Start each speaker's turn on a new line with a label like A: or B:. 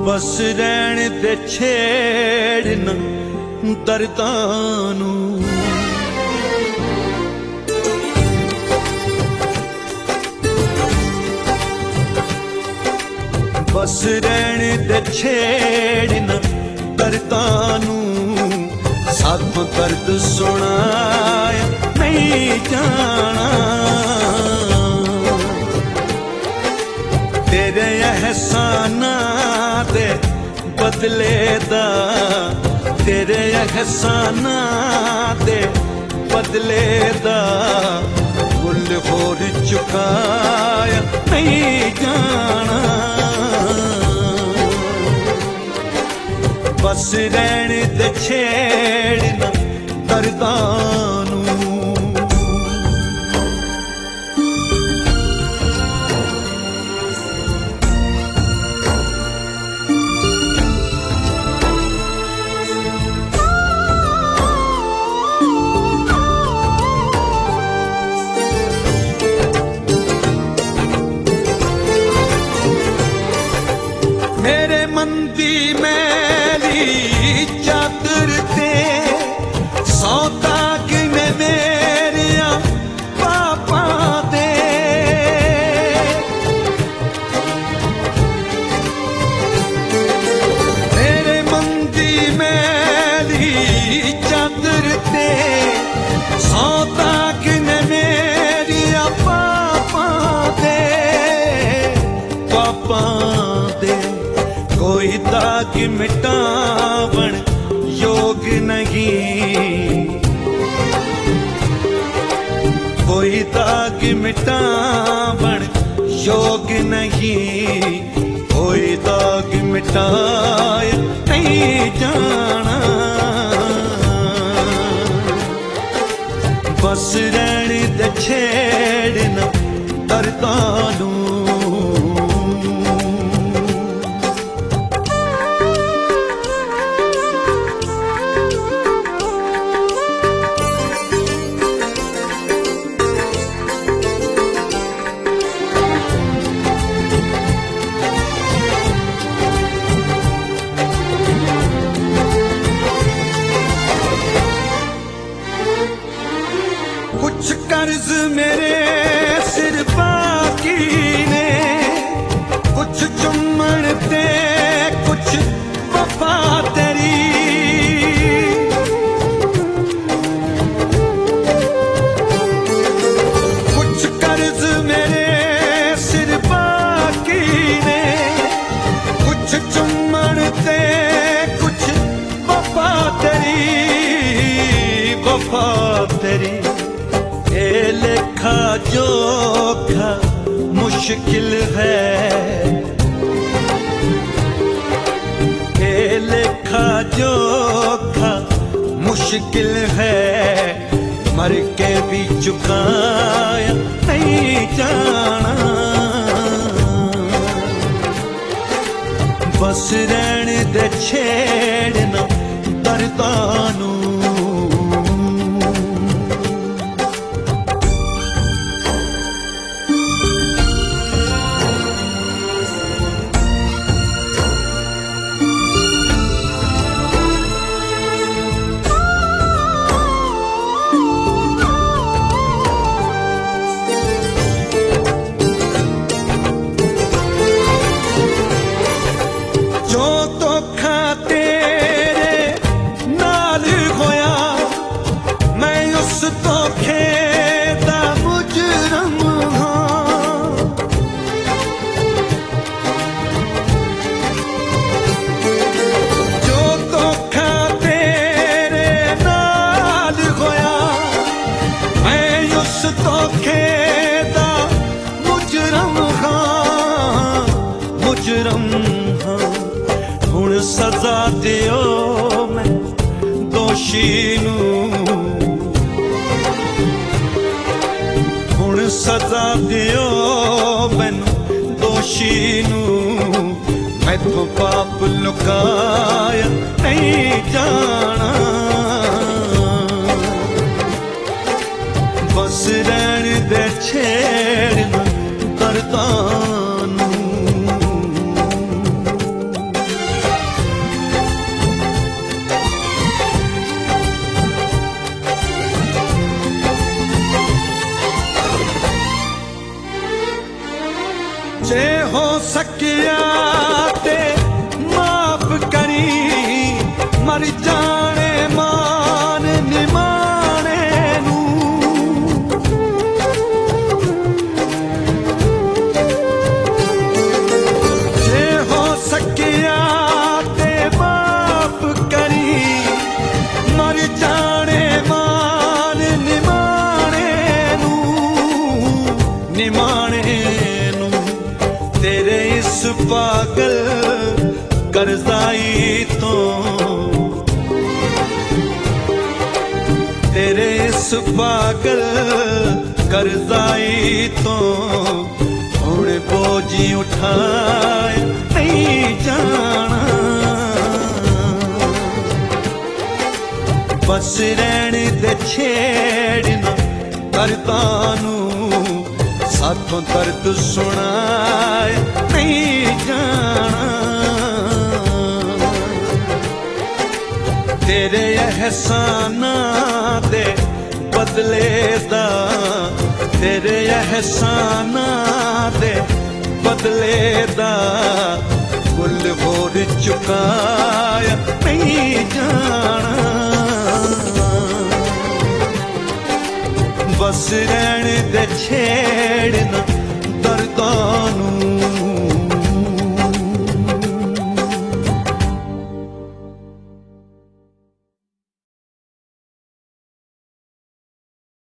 A: बस रहन दे छेड़ ना दर्दां नू। बस रहन दे छेड़ ना दर्दां नू। साथों दर्द सुनाया नहीं जाना। तेरे एहसाना दे बदले दा, तेरे एहसाना दे बदले दा मुल होर चुकाया नहीं जाना। बस रहन दे छेड़ ना दर्दां नू। मेरे मन दी मैली चादर ते सौ दाग ने मेरिया पापा दे। मेरे मन दी मैली चादर ते सौ दाग ने मेरिया पापा दे। पापा दे कोई दाग मिटावण योग नहीं। कोई दाग मिटावण योग नहीं। कोई दाग मिटाया नहीं जाना। बस रहन दे छेड़ ना दर्दां नू। कुछ कर्ज मेरे सिर बाकी ने, कुछ चुम्मन ते कुछ वफा तेरी। कुछ कर्ज मेरे सिर बाकी ने, कुछ चुम्मन ते कुछ वफा तेरी। वफा तेरी ये लेखा जोखा मुश्किल है। ये लेखा जोखा मुश्किल है। मर के भी चुकाया नहीं जाना। बस रहन दे छेड़ ना दर्दां नू। जो धोखा तेरे नाल होया, मैं उस धोखे दा मुजरम हां। जो धोखा तेरे नाल होया, मैं उस धोखे दा मुजरम हां। मुजरम हां। हुण सजा दियो मैं दोषी नू। हुण सजा दियो मैनू दोषी नू। मैथों पाप लुकाया नहीं जाना। बस रहन दे छेड़ ना दर्दां नू। मर जाने मान निमाने नू जे हो सकिया ते माफ करी मर जाने मान निमाने नू तेरे इस पागल करजाई तो तेरे इस पागल करजाई तो हुण बोझी उठाए नहीं जाना बस रहन दे छेड़ना दर्दां नू साथों दर्द सुनाए नहीं जाना तेरे एहसाना दे बदले दा तेरे एहसाना दे बदले दा कुल होर चुकाया नहीं जाना बस रहन दे छेड़ना दर्दां नू